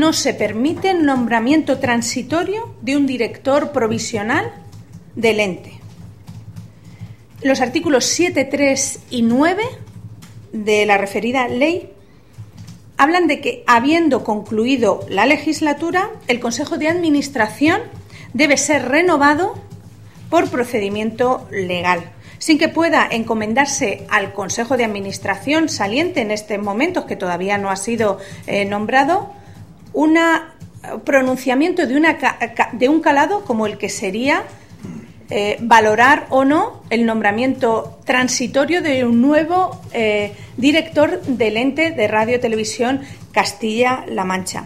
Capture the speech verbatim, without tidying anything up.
no se permite el nombramiento transitorio de un director provisional del ente. Los artículos siete, tres y nueve de la referida ley hablan de que, habiendo concluido la legislatura, el Consejo de Administración debe ser renovado por procedimiento legal, sin que pueda encomendarse al Consejo de Administración saliente en estos momentos, que todavía no ha sido eh, nombrado, un pronunciamiento de, una, de un calado como el que sería eh, valorar o no el nombramiento transitorio de un nuevo eh, director del ente de Radio Televisión Castilla-La Mancha.